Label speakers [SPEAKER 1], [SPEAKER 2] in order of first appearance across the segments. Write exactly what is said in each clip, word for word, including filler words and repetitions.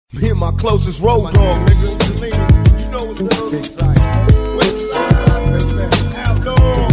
[SPEAKER 1] Me and my closest road dog, nigga. You know what's up. Big side. West side, outlaw.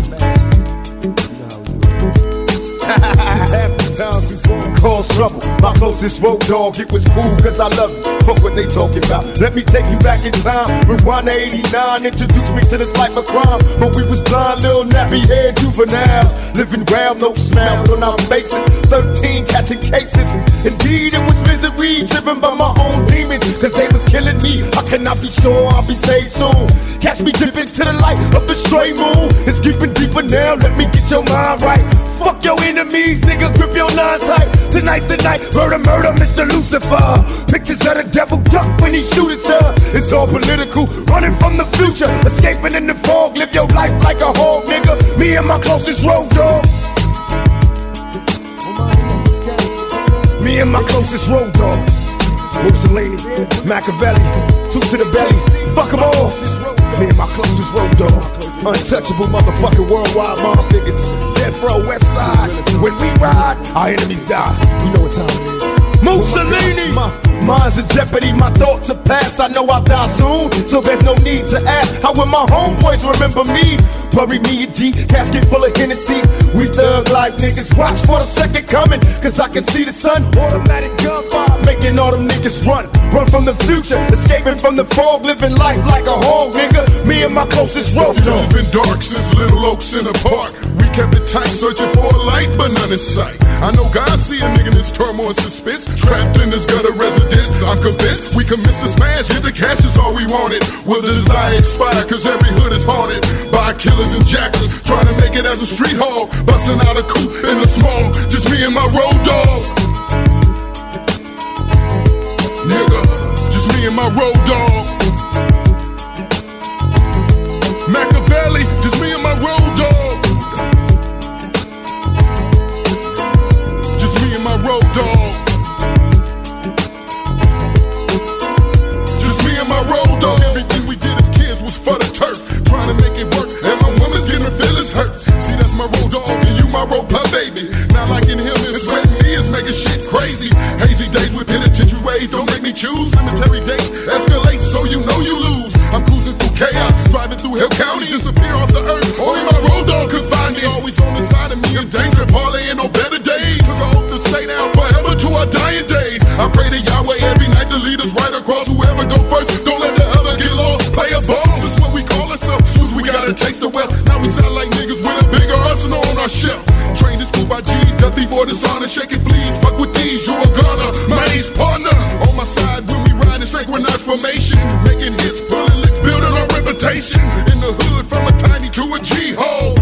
[SPEAKER 1] Half the time before cause trouble. My closest road dog, it was cool cause I love you. Fuck what they talking about. Let me take you back in time. Rewind to eighty-nine, introduce me to this life of crime. But we was blind, little nappy head juveniles. Living round, no smiles on our faces. Thirteen catching cases. Indeed, it was misery driven by my own demons. Cause they was killing me. I cannot be sure I'll be saved soon. Catch me dipping to the light of the stray moon. It's creeping deeper now, let me get your mind right. Fuck your enemies, nigga, grip your nine tight. Tonight's the night, murder, murder, Mister Lucifer. Pictures of the devil duck when he shoot at ya. It's all political, running from the future. Escaping in the fog, live your life like a hog, nigga. Me and my closest road dog. Me and my closest road dog. Mussolini, Machiavelli, two to the belly, fuck them all. Me and my closest road dog. Untouchable motherfucking worldwide mom figures. Death row, west side. When we ride, our enemies die. You know what time it is. Mussolini! My mind's in jeopardy, my thoughts are past. I know I'll die soon, so there's no need to ask. How will my homeboys remember me? Bury me a G, casket full of Hennessy. We thug life niggas, watch for the second coming. Cause I can see the sun, automatic gunfire, making all them niggas run. Run from the future, escaping from the fog, living life like a hog, nigga. Me and my closest road dog.
[SPEAKER 2] It's been dark since Little Oaks in the park. We kept it tight, searching for a light, but none in sight. I know God see a nigga in this turmoil and suspense, trapped in this gutter residence. I'm convinced we can miss the smash, get the cash is all we wanted. Will the desire expire, cause every hood is haunted by killers and jackals, trying to make it as a street hog, busting out a coupe in the small, just me and my road dog. Nigga, just me and my road dog. Machiavelli, just me and my road dog. Just me and my road dog. Just me and my road dog. Everything we did as kids was for the turf, trying to make it work, and my woman's getting her feelings hurt. See, that's my road dog, and you my road pup, baby. Not liking him and sweating me is making shit crazy. Hazy days with penitentiary ways don't make me choose. Cemetery dates escalate, so you know you lose. I'm cruising through chaos, driving through Hill County, disappear off the earth. Only my road dog could find me. Always on the side of me in danger, parlaying on better days. So I hope to stay down forever to our dying days. I pray to Yahweh every night to lead us right across. Whoever go first, don't let the other get lost. Play a ball, this is what we call ourselves. Soon as we got a taste of wealth, now we sound like niggas with a bigger arsenal on our shelf. Trained in school by G's, death before dishonor, shaking fleas. Fuck with these, you a gunner, my ace partner. On my side when we ride in synchronized formation, making hits, pulling licks, building our reputation. In the hood from a tiny to a G-hole.